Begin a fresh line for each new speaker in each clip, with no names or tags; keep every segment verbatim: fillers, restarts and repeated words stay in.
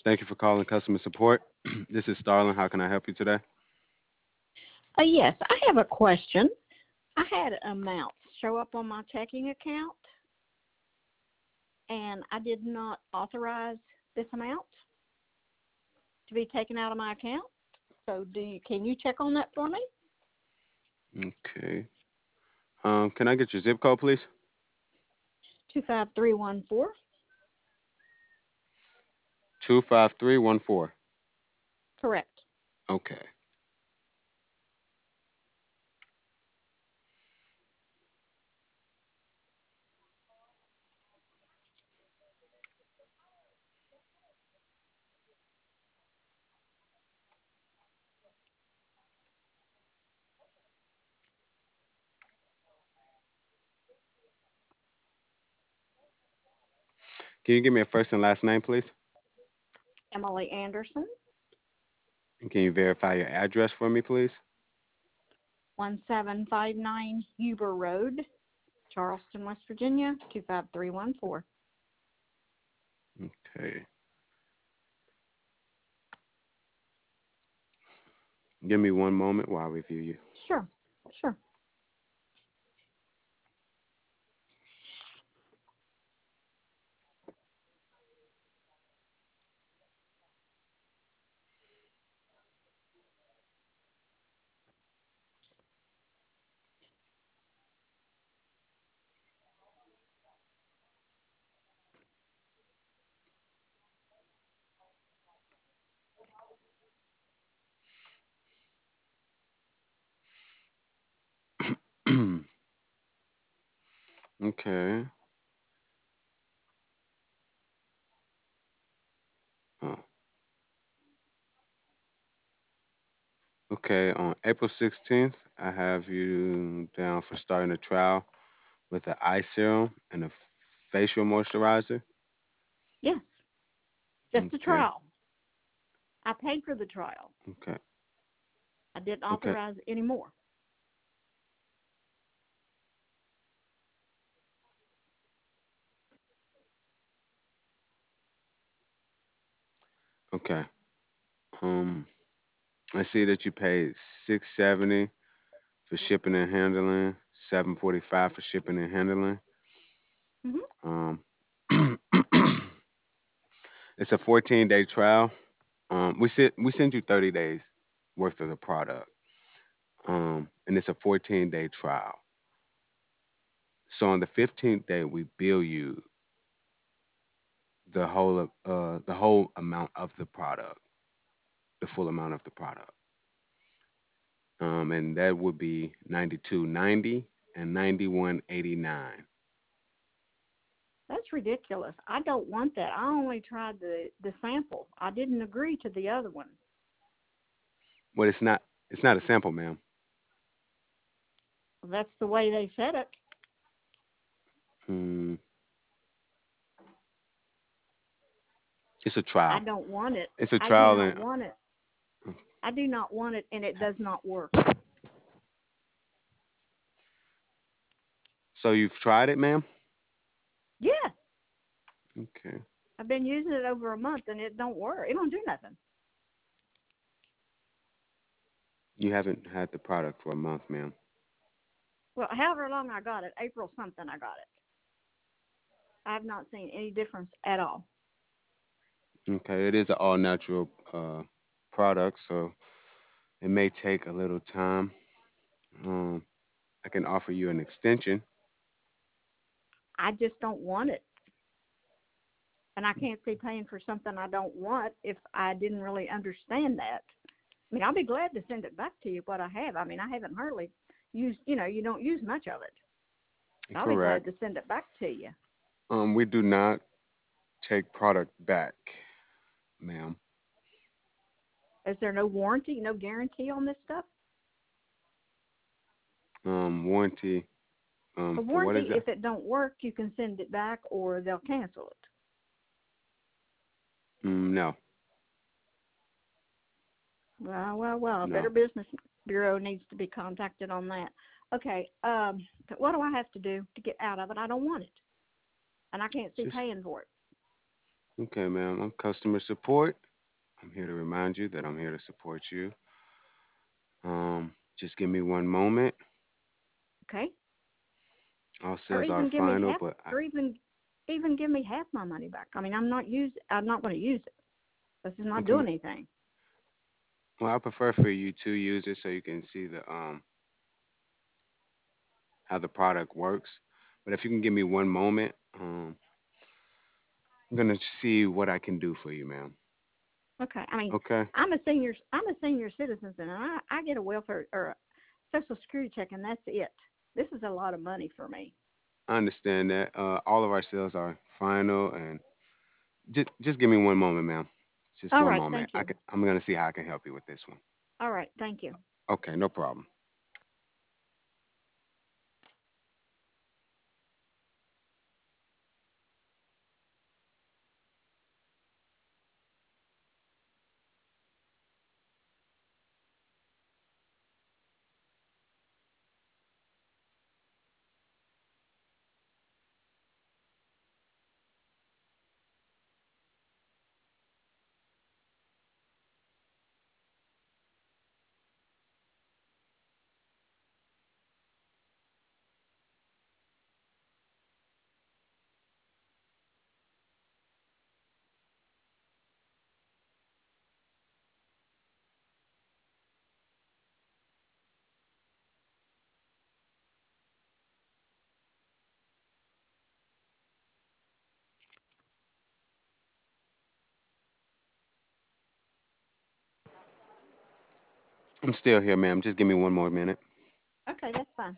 Thank you for calling customer support. This is Starling. How can I help you today?
Uh, yes, I have a question. I had amounts show up on my checking account, and I did not authorize this amount to be taken out of my account. So, do you, can you check on that for me?
Okay. Um, can I get your zip code, please?
Two five three one four.
Two five three one four.
Correct.
Okay. Can you give me a first and last name, please?
Emily Anderson,
And can you verify your address for me, please?
one seven five nine Huber Road, Charleston, West Virginia, two five three one four.
Okay. Give me one moment while I review you.
Sure, sure.
Okay. Oh, okay. On April sixteenth, I have you down for starting a trial with an eye serum and a facial moisturizer.
Yes, just a
Okay.
trial. I paid for the trial.
Okay.
I didn't
Okay.
authorize any more.
Okay. Um, I see that you paid six seventy for shipping and handling, seven forty five for shipping and handling.
Hmm.
Um, it's a fourteen day trial. Um, we sent we send you thirty days worth of the product. Um, and it's a fourteen day trial. So on the fifteenth day, we bill you the whole of, uh the whole amount of the product, the full amount of the product. Um, and that would be ninety two ninety and ninety one eighty nine.
That's ridiculous. I don't want that. I only tried the, the sample. I didn't agree to the other one.
Well, it's not it's not a sample, ma'am.
That's the way they said it.
Mm, it's a
I
trial.
don't want it.
It's a
I do
trial,
not
and
want it. I do not want it, and it does not work.
so you've tried it, ma'am.
Yes,
Okay.
I've been using it over a month, and it don't work. It don't do nothing.
You haven't had the product for a month, ma'am.
Well, however long I got it, April something I got it. I have not seen any difference at all.
Okay. It is an all natural uh, product, so it may take a little time. Um, I can offer you an extension.
I just don't want it. And I can't see paying for something I don't want if I didn't really understand that. I mean, I'll be glad to send it back to you what I have. I mean, I haven't hardly used, you know, you don't use much of it. I'll be glad
Correct.
to send it back to you.
Um, we do not take product back, ma'am.
Is there no warranty, no guarantee on this stuff?
Um, warranty.
A
Um, for what is
warranty,
that?
if it don't work, you can send it back or they'll cancel it.
Mm, no,
Well, well, well, Better
no.
Business Bureau needs to be contacted on that. Okay, um, what do I have to do to get out of it? I don't want it, and I can't see
Just
paying for it.
Okay, ma'am. I'm customer support. I'm here to remind you that I'm here to support you. Um, just give me one moment.
Okay.
All
Or
sales are
even give me
final,
half,
but I,
or even even give me half my money back. I mean, I'm not use, I'm not going to use it. This is not
okay.
doing anything.
Well, I prefer for you to use it so you can see the um how the product works. But if you can give me one moment, um, I'm gonna see what I can do for you, ma'am.
Okay. I mean,
Okay,
I'm a senior, I'm a senior citizen, and I I get a welfare or a social security check, and that's it. This is a lot of money for me.
I understand that. Uh, all of our sales are final, and just just give me one moment, ma'am. Just
All
one
right.
moment.
Thank
I
you.
can, I'm gonna see how I can help you with this one.
All right. Thank you.
Okay, no problem. I'm still here, ma'am. Just give me one more minute.
Okay, that's fine.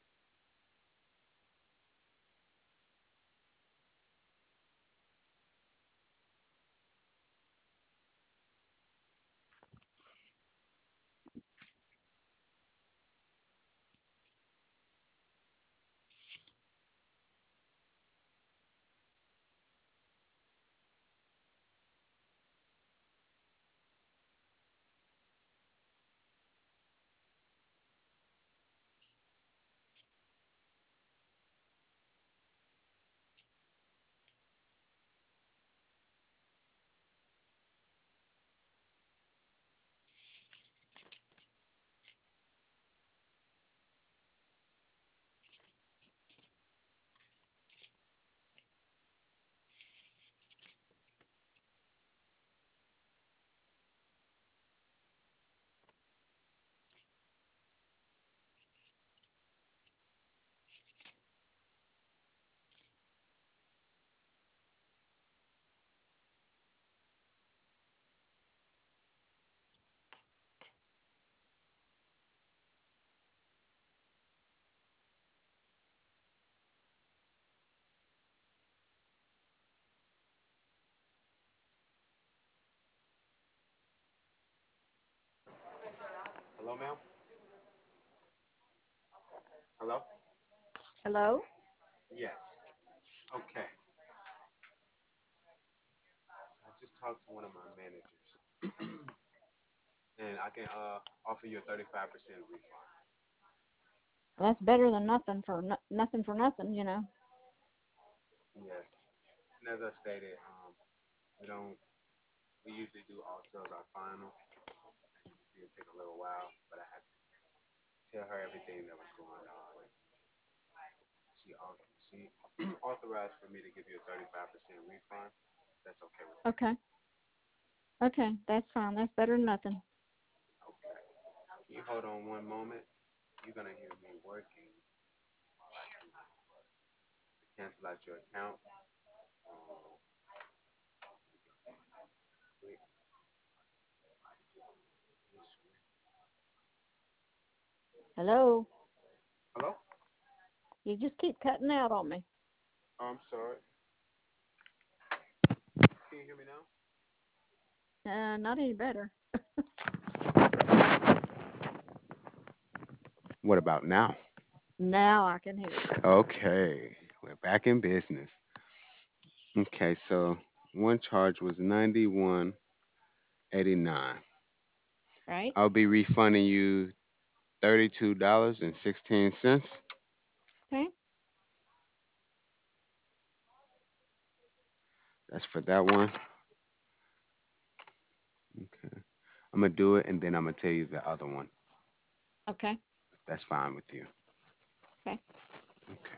Hello, ma'am. Hello.
Hello.
Yes. Okay. I just talked to one of my managers, and I can uh offer you a thirty-five percent refund.
That's better than nothing for no, nothing for nothing, you know.
Yes. And as I stated, um, we don't. We usually do all sales our final. As you can see, it take a little while, but I had to tell her everything that was going on. She she authorized for me to give you a thirty-five percent refund. That's okay with you.
Okay. Okay, that's fine. That's better than nothing.
Okay. Can you hold on one moment? You're gonna hear me working to cancel out your account. Um, wait,
Hello.
hello?
You just keep cutting out on me.
Oh, I'm sorry. Can you hear me now?
Uh, not any better.
What about now?
Now I can hear you.
Okay, we're back in business. Okay, so one charge was ninety-one eighty-nine.
Right?
I'll be refunding you thirty-two dollars and sixteen cents.
Okay.
That's for that one. Okay. I'm gonna do it and then I'm gonna tell you the other one.
Okay.
If that's fine with you.
Okay.
Okay.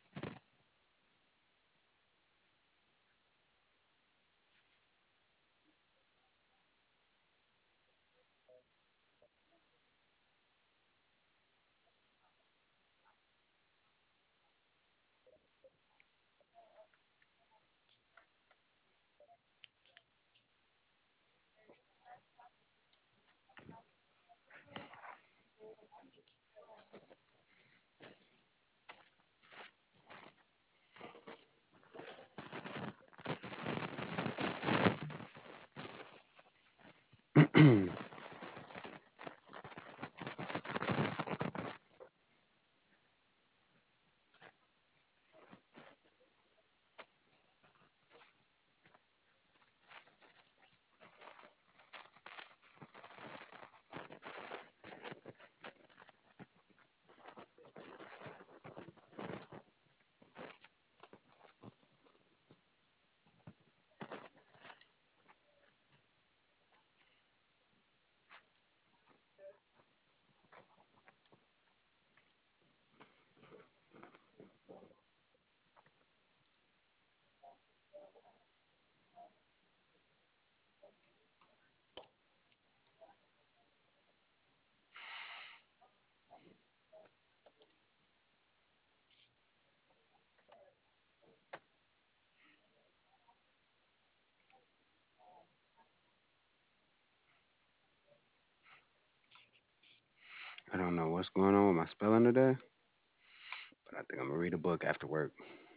I don't know what's going on with my spelling today, but I think I'm gonna read a book after work.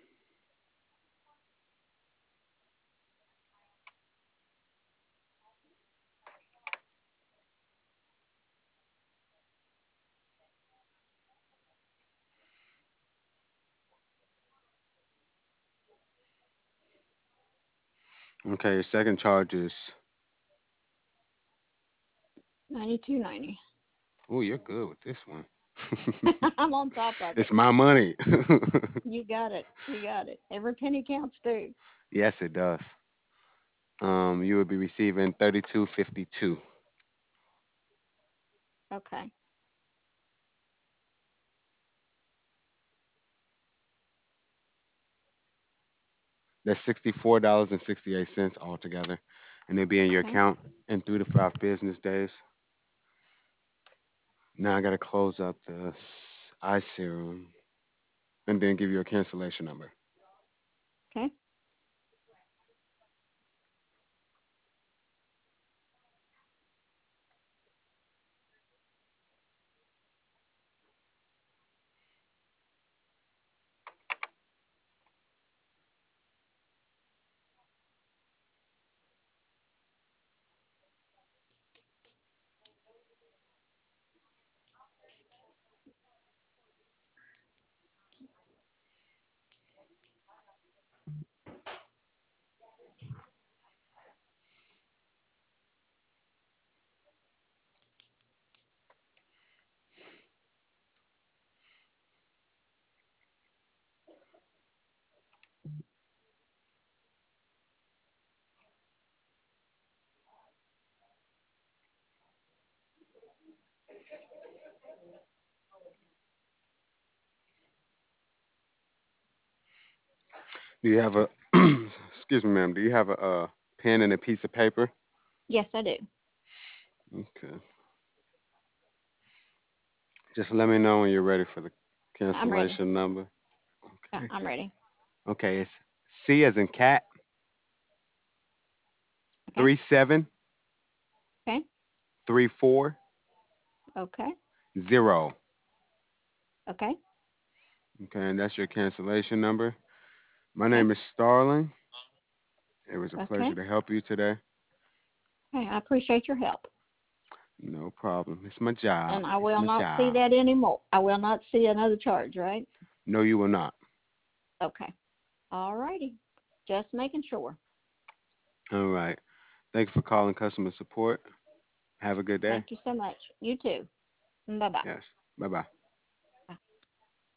Okay, your second charge is.
Ninety-two ninety.
Oh, you're good with this one.
I'm on top of it.
It's my money.
You got it. You got it. Every penny counts too.
Yes, it does. Um, you would be receiving thirty-two fifty-two.
Okay.
That's sixty-four dollars and sixty-eight cents altogether, and it'll be in your
Okay.
account in three to five business days. Now I gotta close out the s- eye serum and then give you a cancellation number.
Okay.
Do you have a excuse me, ma'am? Do you have a, uh pen and a piece of paper?
Yes, I do.
Okay. Just let me know when you're ready for the
I'm ready.
cancellation number.
Yeah,
Okay.
I'm ready.
Okay, it's C as in cat,
Okay.
three seven
Okay.
three four
Okay.
zero.
Okay.
Okay, and that's your cancellation number. My
Okay.
name is Starling. It was a
Okay.
pleasure to help you today.
Hey, I appreciate your help.
No problem. It's my job.
And I
It's
will
my
not see
job.
that anymore. I will not see another charge, right?
No, you will not.
Okay. All righty. Just making sure.
All right. Thank you for calling customer support. Have a good day.
Thank you so much. You too. Bye bye.
Yes. Bye bye.